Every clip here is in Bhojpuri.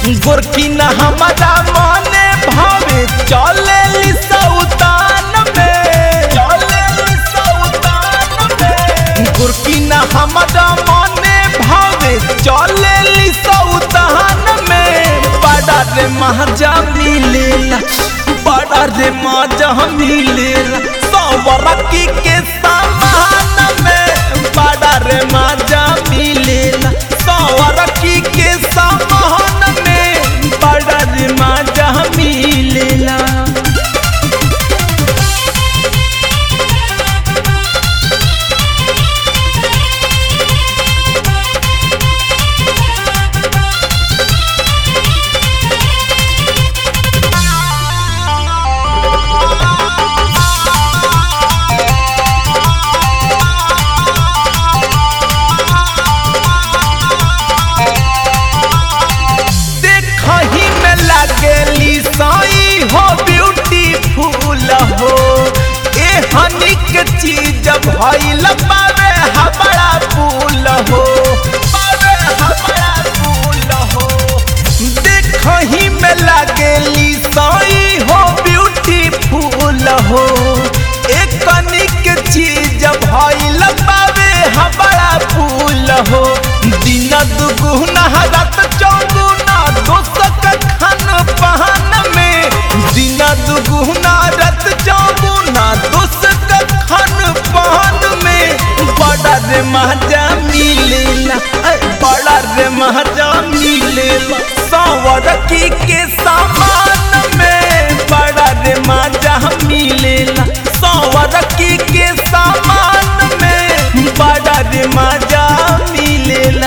गोरकी न हमारा मने भावे चले सौतान में, गोरकी न हमारा मने भावे चले सौतान में। बड़ा रे महजा मिलेला, बड़ा रे महजा मिलेला सौवरकी के सामान में। बड़ा रे महजा मिलेला सौवरकी के सामान में। बड़ा रे महजा मिलेला। साई हो ब्यूटीफुल हो ए हनी के चीज भइल बावे हमारा फूल हो, बावे हमारा फूल हो। देखही में लागेली साई हो ब्यूटीफुल हो ए हनी के चीज भइल बावे हमारा फूल हो। दिन दुगुना रात चौगुना दोसक खान पहन में। दिन दुगुना रात चौगुना दोसक खान पहन में। बड़ा रे महजा मिलेला, बड़ा रे महजा मिलेला सौवरकी के सामान में। बड़ा रे महजा मिलेला सौवरकी के सामान में। बड़ा रे महजा मिलेला।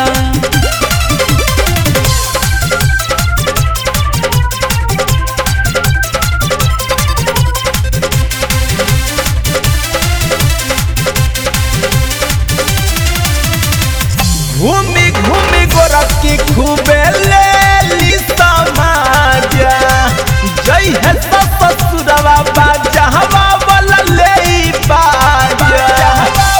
घूमी घूमी गोरकी खूबे ले समाजा। जय है ससुरवा बाजा हवा वाला ले बाजा,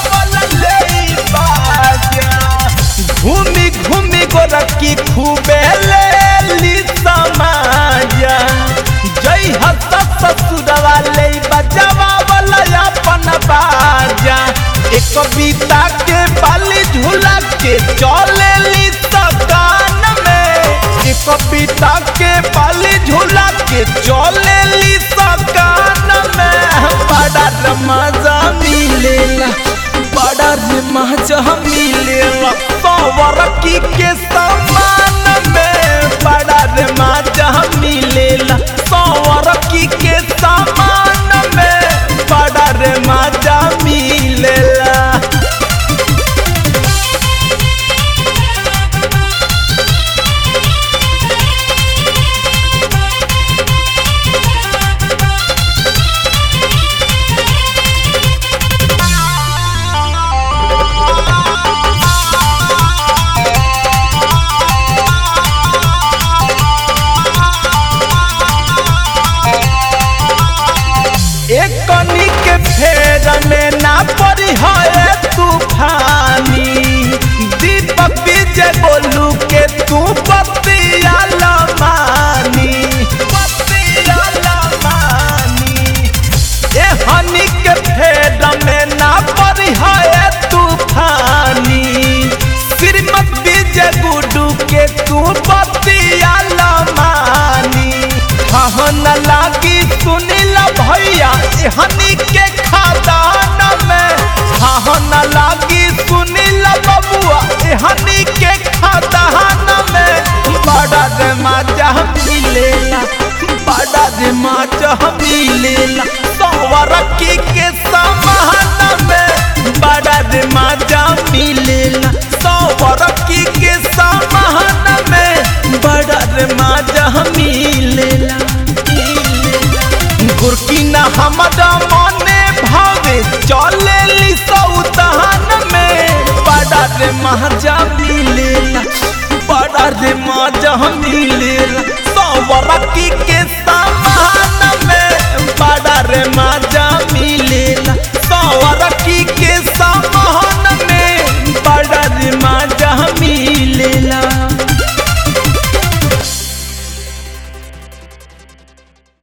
घूमी घूमी गोरकी खूबे ले समाजा। जय है ससुरवा ले बजावा वाला अपन बाजा। एक कविता के बाली झूला के चले सकान में। एक कविता के बाली झूला के चले सकान में। बड़ा रे महजा मिलेला, बड़ा रे महजा मिलेला सौवरकी के सामान में। बड़ा रे महजा मिलेला सौवरकी के सामान में। बड़ा रे महजा मिलेला। एक कनी के फेर में ना पड़ी है तूफानी। दीपक विजय बोलू के तू बतिया लमानी, बतिया लमानी। ए हनी के फेर में ना पड़ी है तूफानी। श्रीमत विजय गुडू के तू बतिया लमानी। न लागी सुनीला भैया हनी के खादान में। हाँ न लागी सुनीला बबुआ हनी के खादान में। बड़ा रे महजा मिलेला, बड़ा रे महजा मिलेला सौवरकी के